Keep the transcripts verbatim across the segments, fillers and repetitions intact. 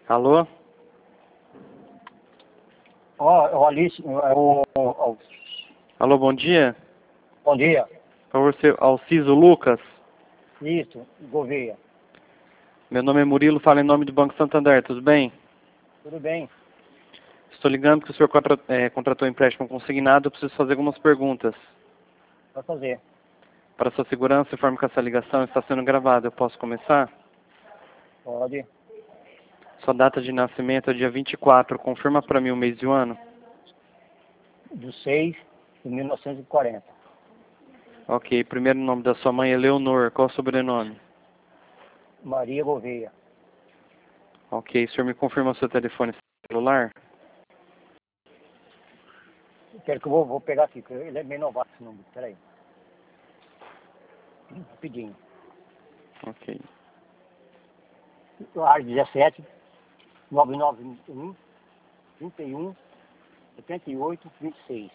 Alô? Ó, oh, Alice, é o, o, Alô, bom dia. bom dia. Por favor, seu Alciso Lucas. Isso, Gouveia. Meu nome é Murilo, falo em nome do Banco Santander, tudo bem? Tudo bem? Estou ligando porque o senhor contra, é, contratou um empréstimo consignado, eu preciso fazer algumas perguntas. Pode fazer. Para sua segurança, informe que essa ligação está sendo gravada. Eu posso começar? Pode. Sua data de nascimento é dia vinte e quatro, confirma para mim o mês e o ano. Do seis de mil novecentos e quarenta. Ok, primeiro nome da sua mãe é Leonor, qual é o sobrenome? Maria Gouveia. Ok, o senhor me confirma o seu telefone celular? Quero que eu vou, vou pegar aqui, porque ele é meio novato esse número. Peraí. Rapidinho. Ok. Área dezessete, nove nove um, trinta e um, setenta e oito, vinte e seis.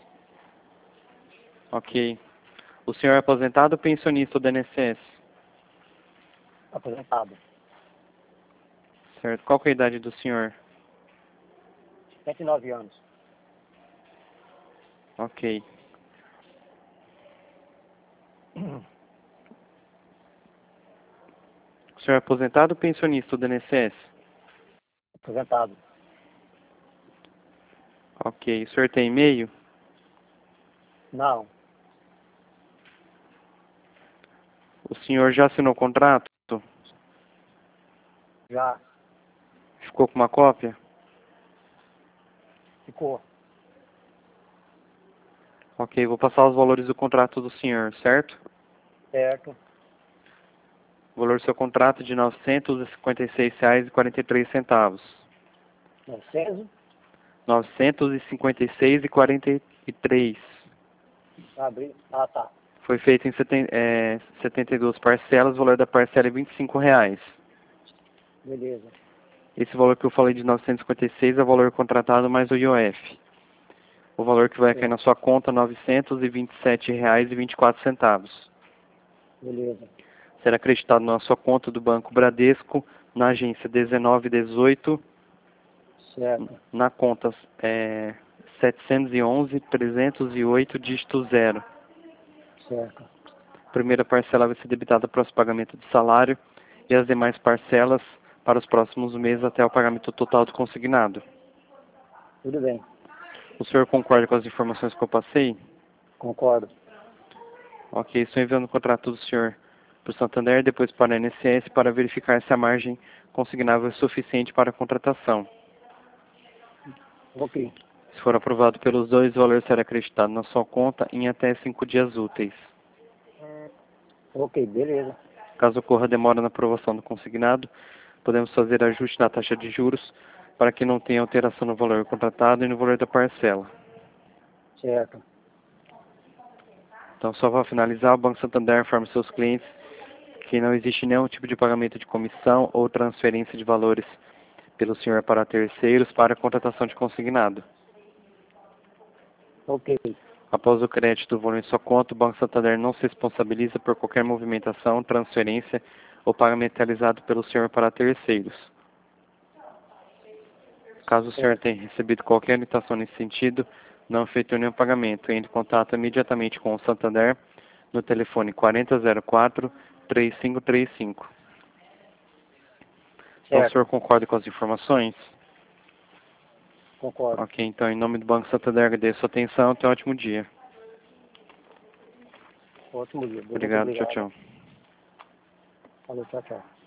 Ok. O senhor é aposentado ou pensionista do I N S S? Aposentado. Certo. Qual que é a idade do senhor? setenta e nove anos. Ok. O senhor é aposentado ou pensionista do I N S S? Aposentado. Ok. O senhor tem e-mail? Não. O senhor já assinou o contrato? Já Ficou com uma cópia? ficou. Ok, vou passar os valores do contrato do senhor, certo? Certo. O valor do seu contrato é de novecentos e cinquenta e seis reais e quarenta e três centavos. novecentos. novecentos e cinquenta e seis reais e quarenta e três centavos. Abrir. Ah, tá. Foi feito em seten- é, setenta e duas parcelas, o valor da parcela é vinte e cinco reais. Beleza. Esse valor que eu falei de novecentos e cinquenta e seis é o valor contratado mais o I O F. O valor que vai cair na sua conta é novecentos e vinte e sete reais e vinte e quatro centavos. Beleza. Será acreditado na sua conta do Banco Bradesco, na agência dezenove dezoito, Certo. na conta é, setecentos e onze, trezentos e oito, dígito zero. Certo. A primeira parcela vai ser debitada para o pagamento de salário e as demais parcelas para os próximos meses até o pagamento total do consignado. Tudo bem. O senhor concorda com as informações que eu passei? Concordo. Ok, estou enviando o contrato do senhor para o Santander, depois para o I N S S, para verificar se a margem consignável é suficiente para a contratação. Ok. Se for aprovado pelos dois, o valor será acreditado na sua conta em até cinco dias úteis. Ok, beleza. Caso ocorra demora na aprovação do consignado, podemos fazer ajuste na taxa de juros para que não tenha alteração no valor contratado e no valor da parcela. Certo. Então, só para finalizar, o Banco Santander informa seus clientes que não existe nenhum tipo de pagamento de comissão ou transferência de valores pelo senhor para terceiros para a contratação de consignado. Ok. Após o crédito do valor em sua conta, o Banco Santander não se responsabiliza por qualquer movimentação, transferência ou pagamento realizado pelo senhor para terceiros. Caso o senhor tenha recebido qualquer orientação nesse sentido, não efetue nenhum pagamento, entre em contato imediatamente com o Santander no telefone quarenta zero quatro, três cinco três cinco. Então, o senhor Certo. concorda com as informações? Concordo. Ok, então, em nome do Banco Santander, agradeço a sua atenção. Tenha um ótimo dia. Ótimo dia. Muito Obrigado, tchau, obrigado. tchau. Falou, tchau, tchau.